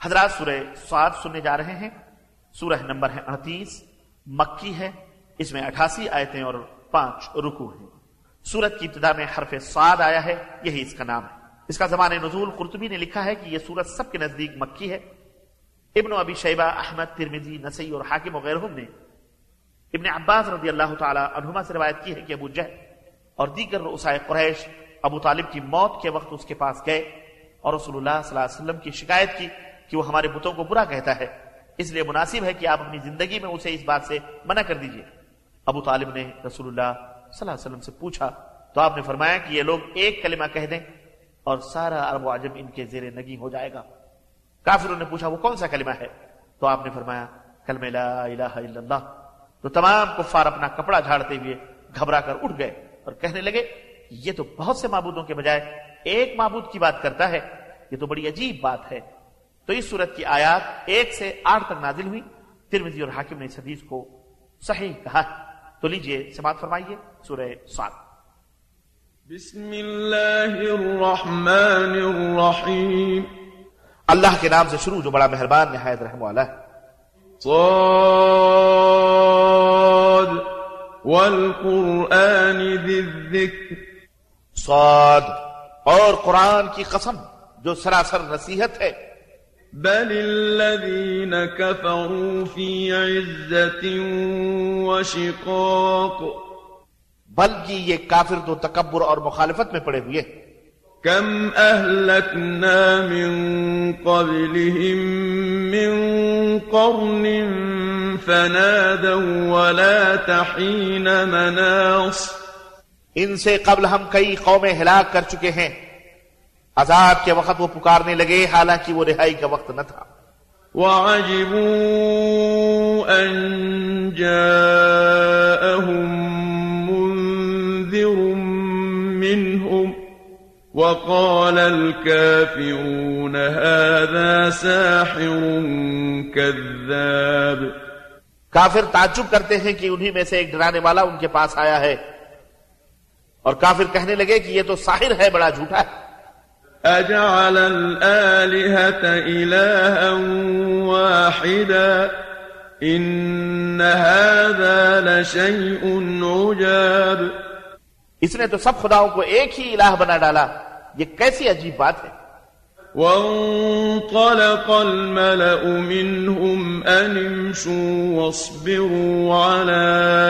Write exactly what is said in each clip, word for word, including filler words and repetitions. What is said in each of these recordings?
حضرات سورہ صاد سننے جا رہے ہیں. سورہ نمبر ہے اڑتیس، مکی ہے. اس میں اٹھاسی آیتیں اور پانچ رکوع ہیں. سورت کی ابتدا میں حرف صاد آیا ہے، یہی اس کا نام ہے. اس کا زمان نزول قرطبی نے لکھا ہے کہ یہ سورت سب کے نزدیک مکی ہے. ابن ابی شیبہ، احمد، ترمذی، نسائی اور حاکم وغیرہم نے ابن عباس رضی اللہ تعالی عنہما سے روایت کی ہے کہ ابو جہل اور دیگر رؤسائے قریش ابو طالب کی موت کے وقت اس کے پاس گئے اور رسول اللہ صلی اللہ علیہ وسلم کی شکایت کی کہ وہ ہمارے بتوں کو برا کہتا ہے، اس لیے مناسب ہے کہ آپ اپنی زندگی میں اسے اس بات سے منع کر دیجئے. ابو طالب نے رسول اللہ صلی اللہ علیہ وسلم سے پوچھا تو آپ نے فرمایا کہ یہ لوگ ایک کلمہ کہہ دیں اور سارا عرب و عجم ان کے زیر نگیں ہو جائے گا. کافروں نے پوچھا وہ کون سا کلمہ ہے؟ تو آپ نے فرمایا کلمہ لا الہ الا اللہ. تو تمام کفار اپنا کپڑا جھاڑتے ہوئے گھبرا کر اٹھ گئے اور کہنے لگے یہ تو بہت سے معبودوں کے بجائے ایک معبود کی بات کرتا ہے، یہ تو بڑی عجیب بات ہے. تو اس سورت کی آیات ایک سے آٹھ تک نازل ہوئی. ترمذی اور حاکم نے اس حدیث کو صحیح کہا. تو لیجئے سماعت فرمائیے سورہ صاد. بسم اللہ الرحمن الرحیم. اللہ کے نام سے شروع جو بڑا مہربان نہایت رحم والا ہے. صاد والقرآن ذی الذکر. صاد اور قرآن کی قسم جو سراسر نصیحت ہے. بل الذین کفروا فی عزت وشقاق. بلکہ یہ کافر تو تکبر اور مخالفت میں پڑے ہوئے. کم اہلکنا من قبلہم من قرن فنادوا ولا تحین مناص. ان سے قبل ہم کئی قومیں ہلاک کر چکے ہیں، عذاب کے وقت وہ پکارنے لگے حالانکہ وہ رہائی کا وقت نہ تھا. وعجبوا ان جاءهم منذر منهم وقال الكافرون هذا ساحر كذاب. کافر تعجب کرتے ہیں کہ انہی میں سے ایک ڈرانے والا ان کے پاس آیا ہے، اور کافر کہنے لگے کہ یہ تو ساحر ہے، بڑا جھوٹا ہے. اجعل الآلهة إلها واحدا ان هذا لشيء عجاب. اس نے تو سب خداؤں کو ایک ہی الہ بنا ڈالا، یہ کیسی عجیب بات ہے. وانطلق الملأ منهم ان امشوا واصبروا على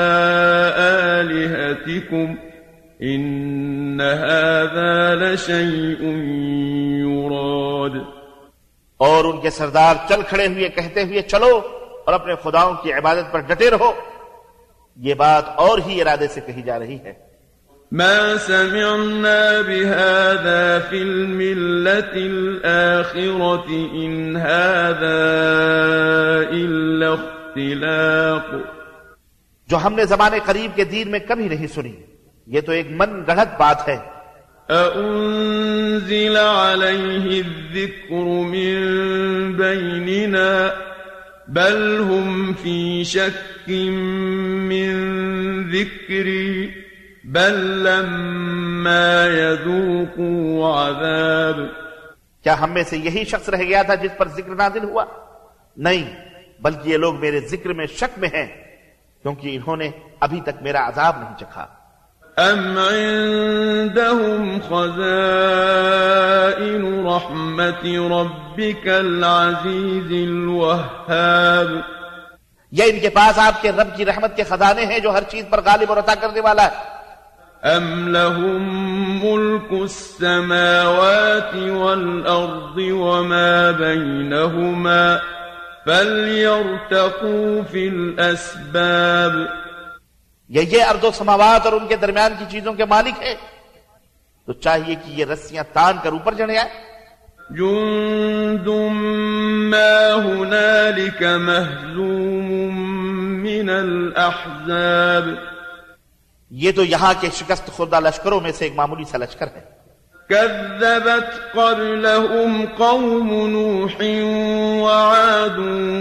آلهتكم ان هذا لشيء يراد. اور ان کے سردار چل کھڑے ہوئے کہتے ہوئے چلو اور اپنے خداؤں کی عبادت پر ڈٹے رہو، یہ بات اور ہی ارادے سے کہی جا رہی ہے. ما سمعنا بهذا في الملة الآخرة إن هذا إلا اختلاق. جو ہم نے زمانے قریب کے دین میں کبھی نہیں سنی، یہ تو ایک من گڑھت بات ہے. أأنزل عليه الذكر من بيننا بل هم في شك من ذكري بل لما يذوقوا عذاب. کیا ہم میں سے یہی شخص رہ گیا تھا جس پر ذکر نازل ہوا؟ نہیں، بلکہ یہ لوگ میرے ذکر میں شک میں ہیں کیونکہ انہوں نے ابھی تک میرا عذاب نہیں چکھا. ام عندهم خزائن رحمت ربك العزيز الوهاب. یہ ان کے پاس آپ کے رب کی رحمت کے خزانے ہیں جو ہر چیز پر غالب اور عطا کرنے والا ہے. ام لهم ملك السماوات والأرض وما بينهما فليرتقوا في الأسباب. یہ یہ ارض و سماوات اور ان کے درمیان کی چیزوں کے مالک ہیں تو چاہیے کہ یہ رسیاں تان کر اوپر چڑھ جائیں. جند ما هنالك مهزوم من الأحزاب. یہ تو یہاں کے شکست خوردہ لشکروں میں سے ایک معمولی سا لشکر ہے. كذبت قبلهم قوم نوح وعاد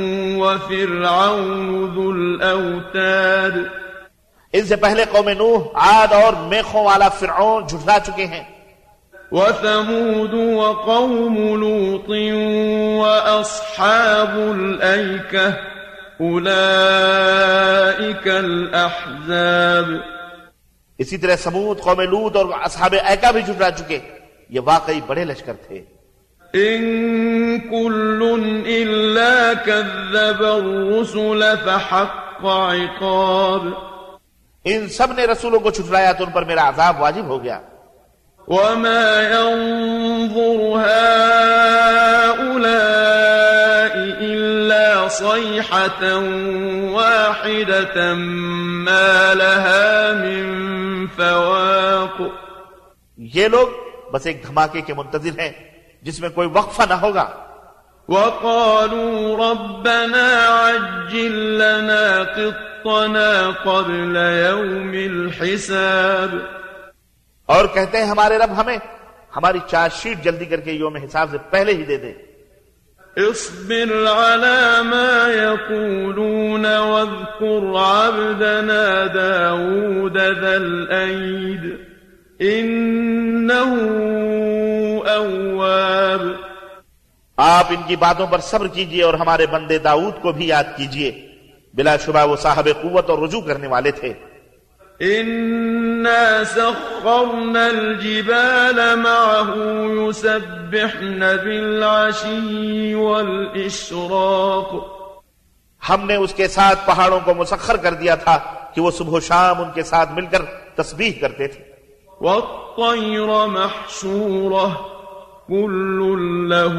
وفرعون ذو الأوتاد. ان سے پہلے قوم نوح، عاد اور میخوں والا فرعون جھٹلا چکے ہیں. وثمود وقوم لوط وأصحاب الأيكة أولئك الأحزاب. اسی طرح سمود، قوم لوط اور اصحاب ایکا بھی جھٹلا چکے. یہ واقعی بڑے لشکر تھے. إن كل إلا كذب الرسل فحق عقاب. ان سب نے رسولوں کو جھٹلایا تو ان پر میرا عذاب واجب ہو گیا. وما ينظر هؤلاء إلا صيحة واحدة ما لها من فواق. یہ لوگ بس ایک دھماکے کے منتظر ہیں جس میں کوئی وقفہ نہ ہوگا. وقالوا ربنا عجل لنا قطنا قبل يوم الحساب. اور کہتے ہیں ہمارے رب ہمیں ہماری چارج شیٹ جلدی کر کے یوم حساب سے پہلے ہی دے دے. اصبر على ما يقولون واذكر عبدنا داود ذا الأيد إنه أواب. آپ ان کی باتوں پر صبر کیجئے اور ہمارے بندے داؤد کو بھی یاد کیجئے. بلا شبہ وہ صاحب قوت اور رجوع کرنے والے تھے. إنا سخرنا الجبال معه يسبحن بالعشي والإشراق. ہم نے اس کے ساتھ پہاڑوں کو مسخر کر دیا تھا کہ وہ صبح و شام ان کے ساتھ مل کر تسبیح کرتے تھے. والطير محشورة كل له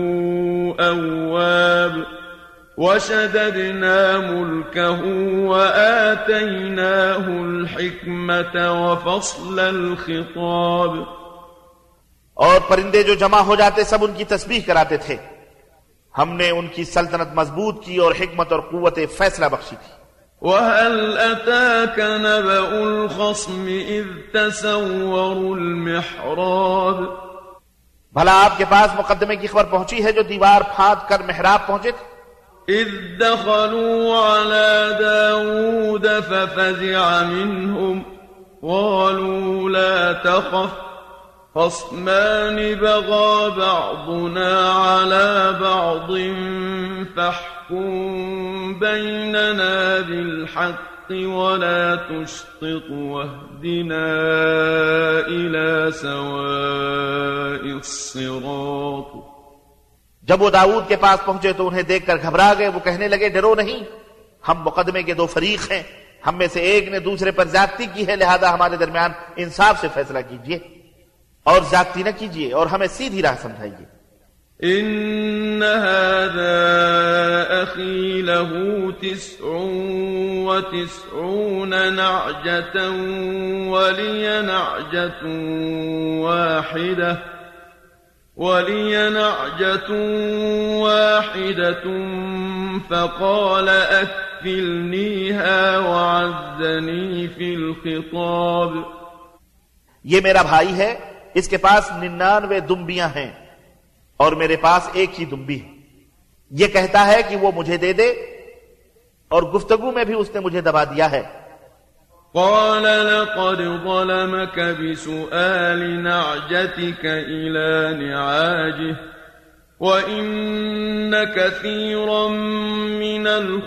أواب. وشددنا ملكه وآتيناه الحكمة وفصل الخطاب. اور پرندے جو جمع ہو جاتے سب ان کی تسبیح کراتے تھے. ہم نے ان کی سلطنت مضبوط کی اور حکمت اور قوت فیصلہ بخشی تھی. وهل أتاك نبأ الخصم إذ تسوروا المحراب. بھلا آپ کے پاس مقدمے کی خبر پہنچی ہے جو دیوار پھاند کر محراب پہنچے تھے. إذ دخلوا على داود ففزع منهم قالوا لا تخف خصمان بغى بعضنا على بعض فاحكم بيننا بالحق ولا تشطط واهدنا إلى سواء الصراط. جب وہ داؤد کے پاس پہنچے تو انہیں دیکھ کر گھبرا گئے. وہ کہنے لگے ڈرو نہیں، ہم مقدمے کے دو فریق ہیں. ہم میں سے ایک نے دوسرے پر زیادتی کی ہے، لہذا ہمارے درمیان انصاف سے فیصلہ کیجئے اور زیادتی نہ کیجئے اور ہمیں سیدھی راہ سمجھائیے. إن هذا أخي له تسع وتسعون نعجة ولي نعجة واحدة ولي نعجة واحدة فقال أكفلنيها وعزني في الخطاب. یہ میرا بھائی ہے، اس کے پاس ننانوے دمبیاں ہیں اور میرے پاس ایک ہی دمبی ہے. یہ کہتا ہے کہ وہ مجھے دے دے اور گفتگو میں بھی اس نے مجھے دبا دیا ہے. قال لقد ظلمك بسؤال نعجتك إلى نعاجه وإن كثيرا من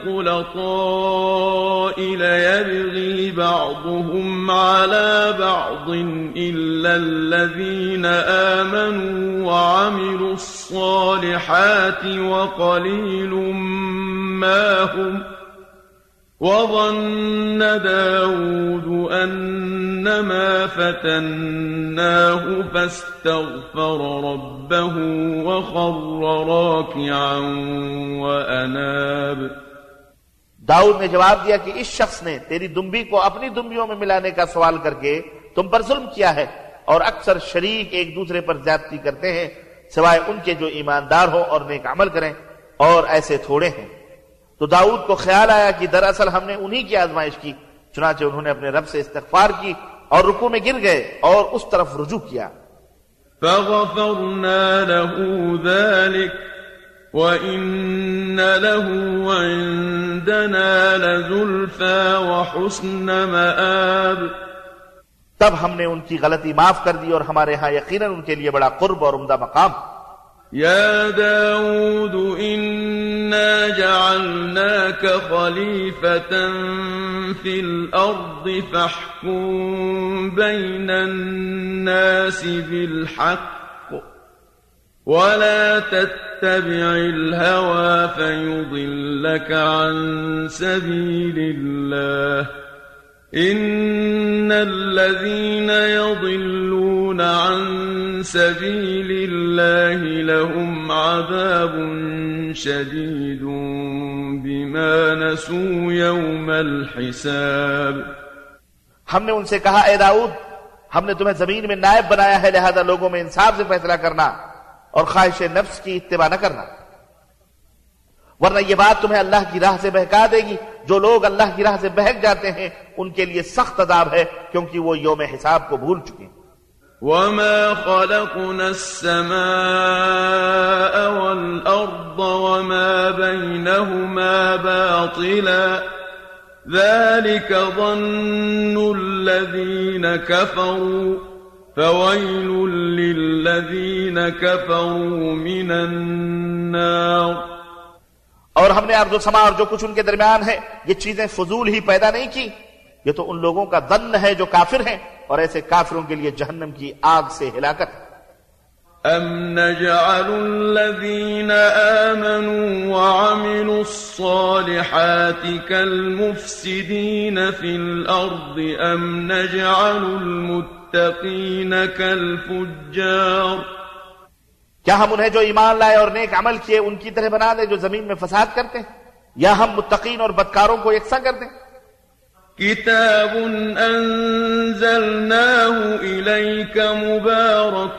الخلطاء ليبغي بعضهم على بعض إلا الذين آمنوا وعملوا الصالحات وقليل ما هم. وظن داود أنما فتناه فاستغفر ربه وخر راكعا وأناب. داؤد نے جواب دیا کہ اس شخص نے تیری دمبی کو اپنی دمبیوں میں ملانے کا سوال کر کے تم پر ظلم کیا ہے، اور اکثر شریک ایک دوسرے پر زیادتی کرتے ہیں سوائے ان کے جو ایماندار ہوں اور نیک عمل کریں، اور ایسے تھوڑے ہیں. تو داؤد کو خیال آیا کہ دراصل ہم نے انہی کی آزمائش کی. چنانچہ انہوں نے اپنے رب سے استغفار کی اور رکوع میں گر گئے اور اس طرف رجوع کیا. فغفرنا له ذلك وإن له عندنا لزلفى وحسن مآب. تب ہم نے ان کی غلطی معاف کر دی اور ہمارے ہاں یقیناً ان کے لیے بڑا قرب اور عمدہ مقام. يا داود إنا جعلناك خليفة في الأرض فاحكم بين الناس بالحق ولا تتبع الهوى فيضلك عن سبيل الله إن الذين يضلون عن سبيل الله لهم عذاب شديد بما نسوا يوم الحساب. ہم نے ان سے کہا اے داؤد ہم نے تمہیں زمین میں نائب بنایا ہے لہذا لوگوں میں انصاف سے فیصلہ کرنا اور خواہش نفس کی اتباع نہ کرنا ورنہ یہ بات تمہیں اللہ کی راہ سے بہکا دے گی. جو لوگ اللہ کی راہ سے بہک جاتے ہیں ان کے لیے سخت عذاب ہے کیونکہ وہ یوم حساب کو بھول چکے ہیں. وما خلقنا السماء والأرض وما بينهما باطلا ذلك ظن الذين كفروا فويل للذين كفروا من النار. اور ہم نے ارض و سما اور جو کچھ ان کے درمیان ہے یہ چیزیں فضول ہی پیدا نہیں کی، یہ تو ان لوگوں کا ظن ہے جو کافر ہیں، اور ایسے کافروں کے لیے جہنم کی آگ سے ہلاکت. ام نجعل الذين آمنوا وعملوا الصالحات كالمفسدين في الأرض ام نجعل المتقين كالفجار. کیا ہم انہیں جو ایمان لائے اور نیک عمل کیے ان کی طرح بنا دیں جو زمین میں فساد کرتے ہیں، یا ہم متقین اور بدکاروں کو یکساں کر دیں؟ کتاب انزلناه الیک مبارک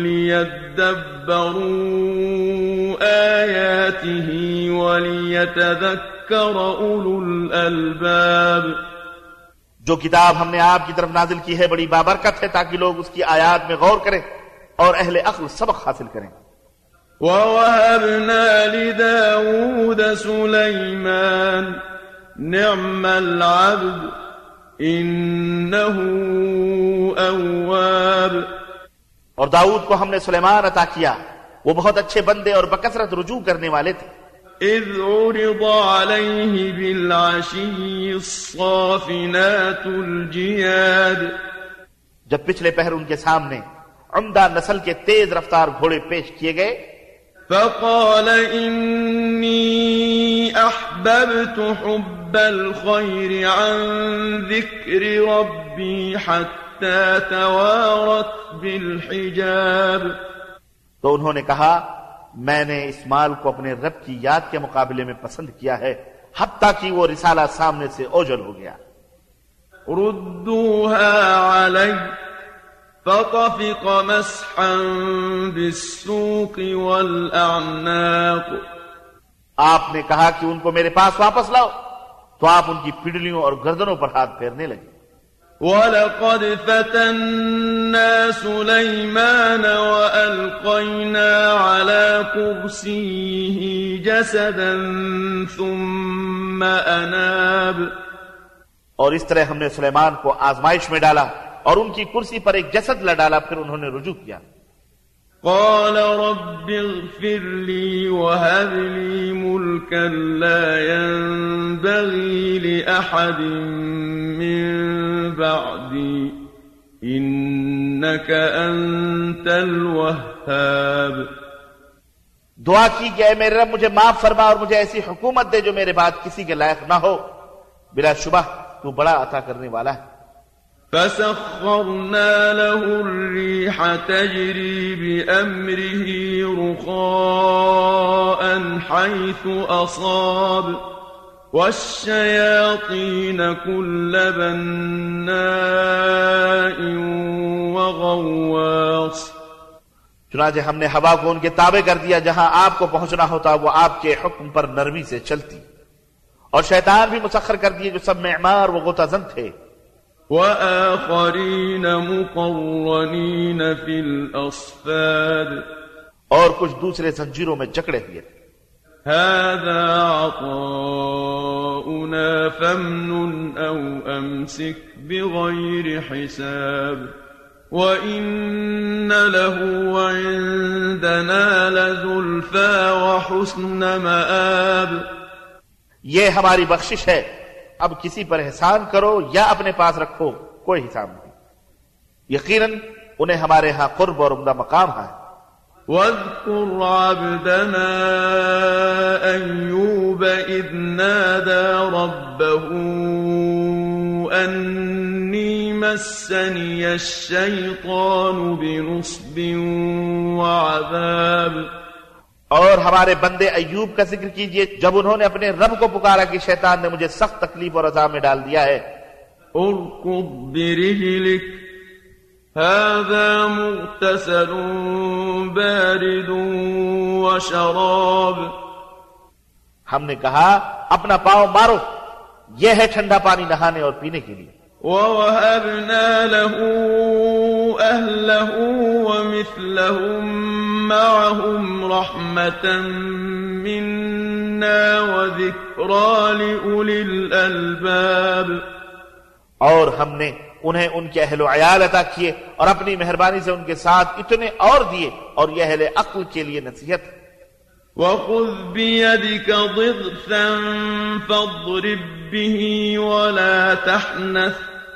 لیدبروا آیاته ولیتذکر اولو الالباب. جو کتاب ہم نے آپ کی طرف نازل کی ہے بڑی بابرکت ہے تاکہ لوگ اس کی آیات میں غور کریں اور اہل عقل سبق حاصل کریں. وَوَهَبْنَا لِدَاوُودَ سُلَيْمَانَ نِعْمَ الْعَبْدُ إِنَّهُ أَوَّابٌ. اور داؤد کو ہم نے سلیمان عطا کیا، وہ بہت اچھے بندے اور بکثرت رجوع کرنے والے تھے. اذ عرض عليه بالعشي الصافنات الجياد. جب پچھلے پہر ان کے سامنے عمدہ نسل کے تیز رفتار گھوڑے پیش کیے گئے. فقال إني أحببت حب الخير عن ذكر ربي حتى توارت بالحجاب. تو انہوں نے کہا میں نے اس مال کو اپنے رب کی یاد کے مقابلے میں پسند کیا ہے حتیٰ کہ وہ رسالہ سامنے سے اوجھل ہو گیا. ردوها علي فطفق مسحا بالسوق والأعناق. آپ نے کہا کہ ان کو میرے پاس واپس لاؤ تو آپ ان کی پڈلیوں اور گردنوں پر ہاتھ پھیرنے لگے. وَلَقَدْ فَتَنَّا سُلَيْمَانَ وَأَلْقَيْنَا عَلَى كُرْسِيِّهِ جَسَدًا ثُمَّ أَنَابَ. اور اس طرح ہم نے سلیمان کو آزمائش میں ڈالا اور ان کی کرسی پر ایک جسد لا ڈالا، پھر انہوں نے رجوع کیا. قال رب اغفر لي وهب لي ملكا لا ينبغي لأحد من بعدي إنك أنت الوهاب. دعا کی کہ اے میرے رب مجھے معاف فرما اور مجھے ایسی حکومت دے جو میرے بعد کسی کے لائق نہ ہو، بلا شبہ تو بڑا عطا کرنے والا ہے. فسخرنا له الريح تجري بأمره رخاء حيث أصاب والشياطين كل بناء وغواص. چنانچہ ہم نے ہوا کو ان کے تابع کر دیا، جہاں آپ کو پہنچنا ہوتا وہ آپ کے حکم پر نرمی سے چلتی، اور شیطان بھی مسخر کر دیے جو سب معمار و غوطہ زن تھے. وآخرين مقرنين في الأصفاد. اور کچھ دوسرے زنجیروں میں جکڑے ہوئے تھے. هذا عطاؤنا فامنن أو أمسك بغير حساب وإن له عندنا لزلفى وحسن مآب. یہ ہماری بخشش ہے، اب کسی پر احسان کرو یا اپنے پاس رکھو، کوئی حساب نہیں، یقیناً انہیں ہمارے ہاں قرب اور عمدہ مقام ہے. واذكر عبدنا أيوب إذ نادى ربه أني مسني الشيطان بنصب وعذاب. اور ہمارے بندے ایوب کا ذکر کیجئے جب انہوں نے اپنے رب کو پکارا کہ شیطان نے مجھے سخت تکلیف اور عذاب میں ڈال دیا ہے. اركض برجلك هذا مغتسل بارد وشراب. ہم نے کہا اپنا پاؤں مارو، یہ ہے ٹھنڈا پانی نہانے اور پینے کے لیے. ووهبنا له أهله ومثلهم معهم رحمة منا وذكرى لأولي الألباب. اور ہم نے انہیں ان کے اہل و عیال عطا کیے اور اپنی مہربانی سے ان کے ساتھ اتنے اور دیے، اور یہ اہل عقل کے لیے نصیحت. وَخُذْ بِيَدِكَ ضِغْثًا فَاضْرِبْ بِهِ وَلَا تَحْنَثْ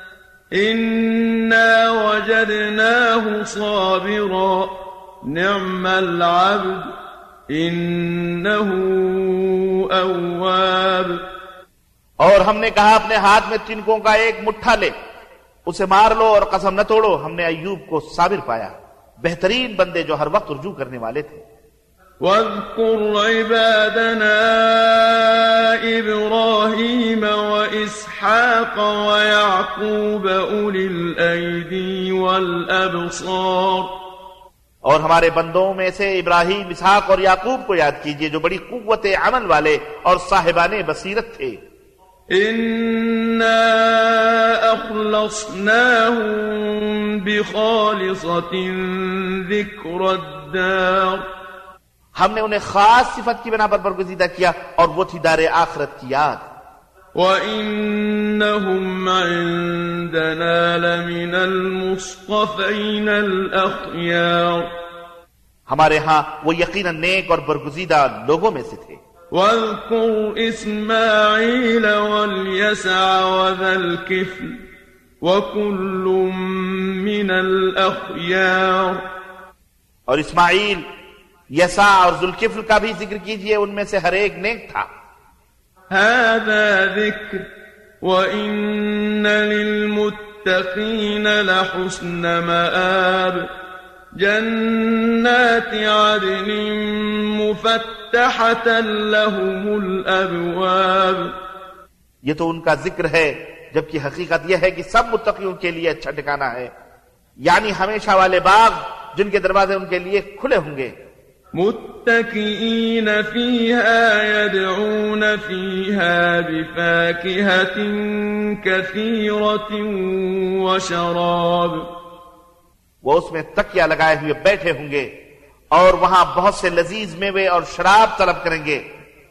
إِنَّا وَجَدْنَاهُ صَابِرًا نِعْمَ الْعَبْدُ إِنَّهُ أَوَّابٌ. اور ہم نے کہا اپنے ہاتھ میں تنکوں کا ایک مٹھا لے، اسے مار لو اور قسم نہ توڑو، ہم نے ایوب کو صابر پایا، بہترین بندے جو ہر وقت رجوع کرنے والے تھے. واذكر عبادنا إبراهيم وإسحاق ويعقوب أولي الأيدي والأبصار. اور ہمارے بندوں میں سے ابراہیم، اسحاق اور یعقوب کو یاد کیجئے جو بڑی قوت عمل والے اور صاحبان بصیرت تھے. إنا أخلصناهم بخالصة ذكر الدار. ہم نے انہیں خاص صفت کی بنا پر برگزیدہ کیا اور وہ تھی دار آخرت کی یاد. وَإِنَّهُمْ عِندَنَا لَمِنَ الْمُصْطَفَيْنَ الْأَخْيَارِ. ہمارے ہاں وہ یقیناً نیک اور برگزیدہ لوگوں میں سے تھے. واذكر إسماعيل واليسع وذا الكفل وكل من الأخيار. اور اسماعیل، یسع اور ذوالکفل کا بھی ذکر کیجئے، ان میں سے ہر ایک نیک تھا. هذا ذكر وإن للمتقين لحسن مآب. جنات عدن مفتحة لهم الأبواب. یہ تو ان کا ذکر ہے، جبکہ حقیقت یہ ہے کہ سب متقیوں کے لیے اچھا ٹھکانہ ہے، یعنی ہمیشہ والے باغ جن کے دروازے ان کے لیے کھلے ہوں گے. متكئين فيها يدعون فيها بفاكهة كثيرة وشراب. وہ اس میں تکیہ لگائے ہوئے بیٹھے ہوں گے اور وہاں بہت سے لذیذ میوے اور شراب طلب کریں گے.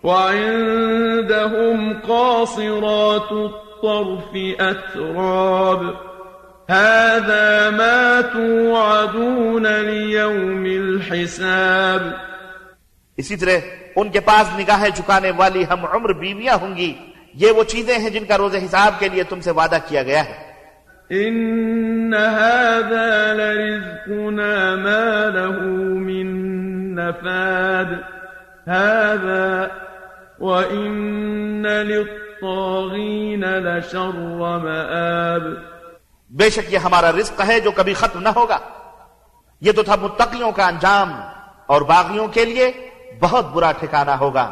وعندهم قاصرات الطرف أتراب. هذا ما توعدون ليوم الحساب. اسی طرح ان کے پاس نگاہیں جھکانے والی ہم عمر بیویاں ہوں گی، یہ وہ چیزیں ہیں جن کا روز حساب کے لیے تم سے وعدہ کیا گیا ہے. إن هذا لرزقنا ما له من نفاد. هذا وإن للطاغين لشر مآب. بے شک یہ ہمارا رزق ہے جو کبھی ختم نہ ہوگا. یہ تو تھا متقیوں کا انجام، اور باغیوں کے لیے بہت برا ٹھکانہ ہوگا.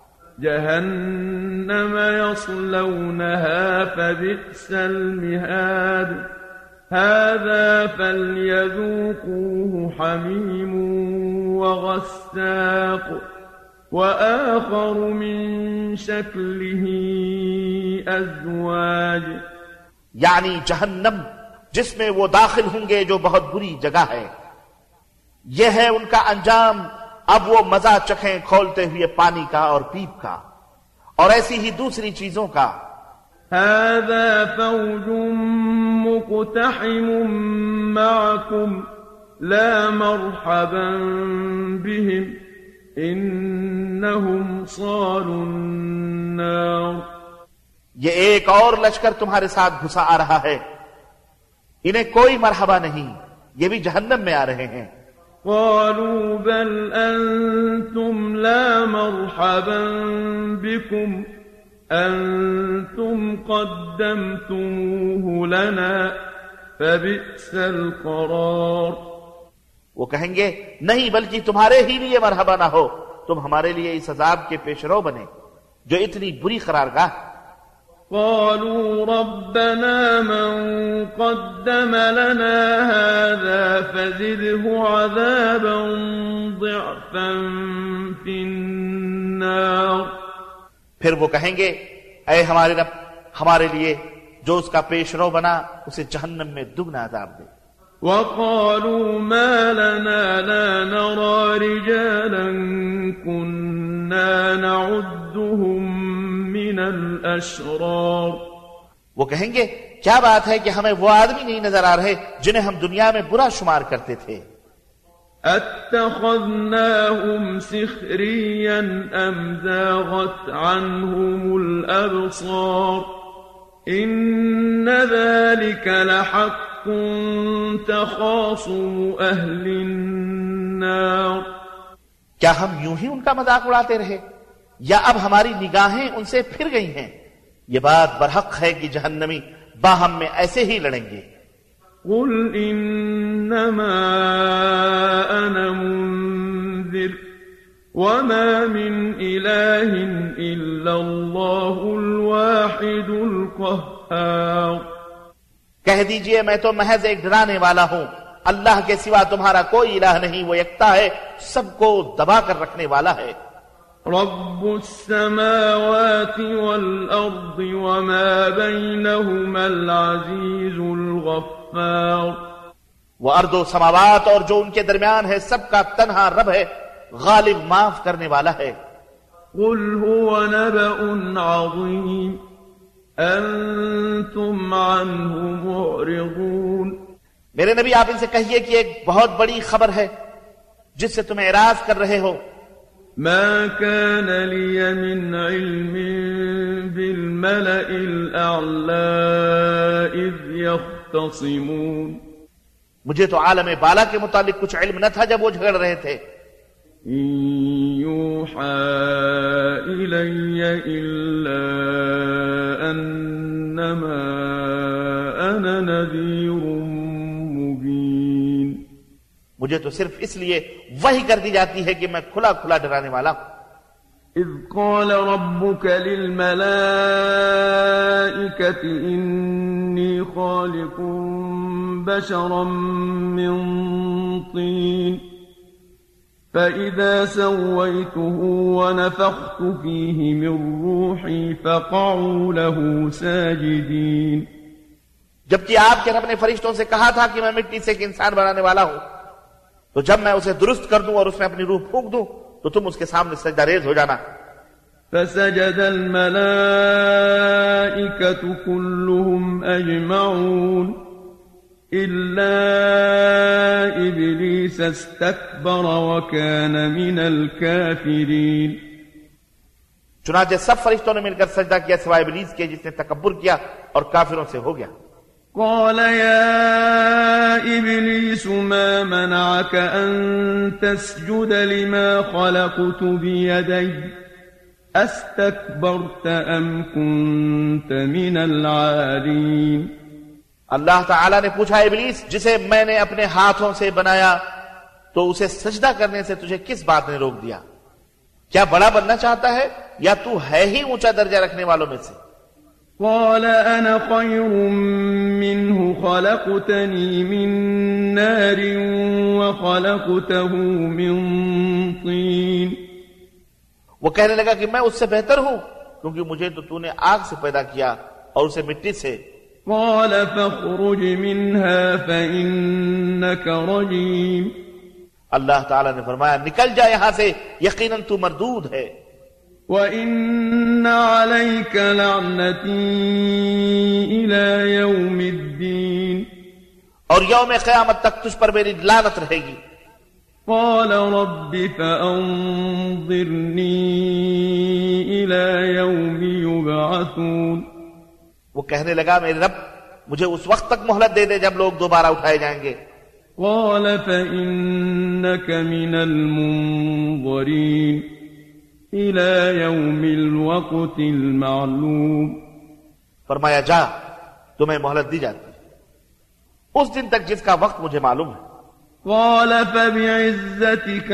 جهنم يصلونها فبئس المهاد. هذا فليذوقوه حميم وغساق وآخر من شكله أزواج. یعنی جہنم جس میں وہ داخل ہوں گے جو بہت بری جگہ ہے، یہ ہے ان کا انجام، اب وہ مزہ چکھیں کھولتے ہوئے پانی کا اور پیپ کا اور ایسی ہی دوسری چیزوں کا. هذا فوج مقتحم معكم لا مرحبا بهم انهم صالوا النار. یہ ایک اور لشکر تمہارے ساتھ گھسا آ رہا ہے، انہیں کوئی مرحبا نہیں، یہ بھی جہنم میں آ رہے ہیں. قالوا بل انتم لا مرحبا بكم انتم قدمتموه لنا فبئس القرار. وہ کہیں گے نہیں، بلکہ تمہارے ہی لیے مرحبا نہ ہو، تم ہمارے لیے اس عذاب کے پیشرو بنے جو اتنی بری قرارگاہ. قالوا ربنا من قدم لنا هذا فزده عذابا ضعفا في النار. پھر وہ کہیں گے اے ہمارے رب، ہمارے لیے جو اس کا پیشرو بنا اسے جہنم میں دگنا عذاب دے. وقالوا ما لنا لا نرى رجالا كنا نعدهم من الأشرار. وہ کہیں گے کیا بات ہے کہ ہمیں وہ آدمی نہیں نظر آ رہے جنہیں ہم دنیا میں برا شمار کرتے تھے. اتخذناهم سخريا ام زاغت عنهم الابصار ان ذلك لحق تخاصم اهل النار. کیا ہم یوں ہی ان کا مذاق اڑاتے رہے یا اب ہماری نگاہیں ان سے پھر گئی ہیں؟ یہ بات برحق ہے کہ جہنمی باہم میں ایسے ہی لڑیں گے. قل انما انا منذر وما من اله الا الله الواحد القهار. کہہ دیجئے میں تو محض ایک ڈرانے والا ہوں، اللہ کے سوا تمہارا کوئی الہ نہیں، وہ یکتا ہے، سب کو دبا کر رکھنے والا ہے. رب السماوات والارض وما بينهما العزيز الغفار. وہ ارض و سماوات اور جو ان کے درمیان ہے سب کا تنہا رب ہے، غالب معاف کرنے والا ہے. قل هو نبأ عظيم انتم عنه معرضون. میرے نبی آپ ان سے کہیے کہ ایک بہت بڑی خبر ہے جس سے تم اعراض کر رہے ہو. ما كان لي من علم بالملأ الأعلى إذ يختصمون. مجھے تو عالم بالا کے متعلق کچھ علم نہ تھا جب وہ جھگڑ رہے تھے. إن يوحى إلي إلا أنما أنا نذير مبين. مجھے تو صرف اس لیے وحی کر دی جاتی ہے کہ میں کھلا کھلا ڈرانے والا ہوں. إذ قال ربك للملائكة إني خالق بشرا من طين فإذا سويته ونفخت فيه من روحي فقعوا له ساجدين. جبکہ آپ کے رب نے فرشتوں سے کہا تھا کہ میں مٹی سے ایک انسان بنانے والا ہوں، تو جب میں اسے درست کر دوں اور اس میں اپنی روح پھونک دوں تو تم اس کے سامنے سجدہ ریز ہو جانا. فسجد الملائكة كلهم أجمعون إلا إبليس استكبر وكان من الكافرين. چنانچہ سب فرشتوں نے مل کر سجدہ کیا سوائے ابلیس کے جس نے تکبر کیا اور کافروں سے ہو گیا. قال يا إبليس ما منعك أن تسجد لما خلقت بيدي أستكبرت أم كنت من العالين. اللہ تعالیٰ نے پوچھا ابلیس جسے میں نے اپنے ہاتھوں سے بنایا تو اسے سجدہ کرنے سے تجھے کس بات نے روک دیا؟ کیا بڑا بننا چاہتا ہے یا تو ہے ہی اونچا درجہ رکھنے والوں میں سے؟ قال أنا خير منه خلقتني من نار وخلقته من طين. وہ کہنے لگا کہ میں اس سے بہتر ہوں کیونکہ مجھے تو تو نے آگ سے پیدا کیا اور اسے مٹی سے. قال فاخرج منها فإنك رجيم. اللہ تعالیٰ نے فرمایا نکل جا یہاں سے، یقیناً تو مردود ہے۔ وَإِنَّ عَلَيْكَ لَعْنَتِي إِلَى يَوْمِ الدِّينِ، اور یوم قیامت تک تجھ پر میری لعنت رہے گی۔ قال رب فأنظرني إلى يوم يبعثون، وہ کہنے لگا میرے رب مجھے اس وقت تک مہلت دے دے جب لوگ دوبارہ اٹھائے جائیں گے۔ قال فإنك من المنظرين إلى يوم الوقت المعلوم، فرمایا جا تمہیں مہلت دی جاتی اس دن تک جس کا وقت مجھے معلوم ہے۔ قال فبعزتك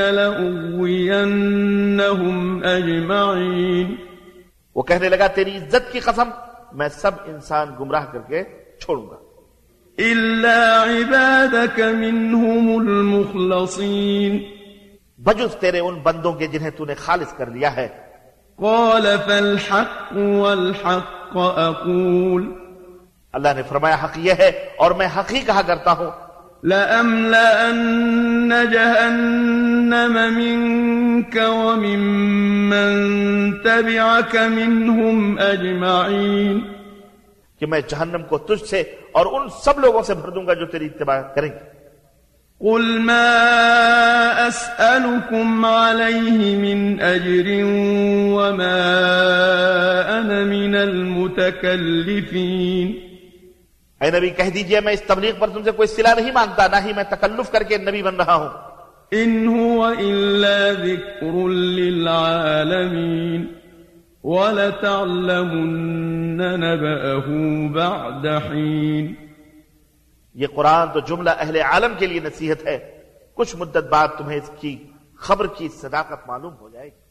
لأغوينهم أجمعين، وہ کہنے لگا تیری عزت کی قسم میں سب انسان گمراہ کر کے چھوڑوں گا إلا عبادك منهم المخلصين، بجز تیرے ان بندوں کے جنہیں تو نے خالص کر لیا ہے۔ قال فالحق والحق أقول، اللہ نے فرمایا حق یہ ہے اور میں حق ہی کہا کرتا ہوں، لَأَمْلَأَنَّ جَهَنَّمَ مِنْكَ وَمِمَّنْ تَبِعَكَ مِنْهُمْ أَجْمَعِينَ، کہ میں جہنم کو تجھ سے اور ان سب لوگوں سے بھر دوں گا جو تیری اتباع کریں گے۔ قُلْ مَا أَسْأَلُكُمْ عَلَيْهِ مِنْ أَجْرٍ وَمَا أَنَا مِنَ الْمُتَكَلِّفِينَ، اے نبی کہہ دیجئے میں اس تبلیغ پر تم سے کوئی صلہ نہیں مانگتا، نہ ہی میں تکلف کر کے نبی بن رہا ہوں۔ إِنْ هُوَ إِلَّا ذِكْرٌ لِلْعَالَمِينَ وَلَتَعْلَمُنَّ نَبَأَهُ بَعْدَ حِينٍ، یہ قرآن تو جملہ اہل عالم کے لیے نصیحت ہے، کچھ مدت بعد تمہیں اس کی خبر کی صداقت معلوم ہو جائے گی۔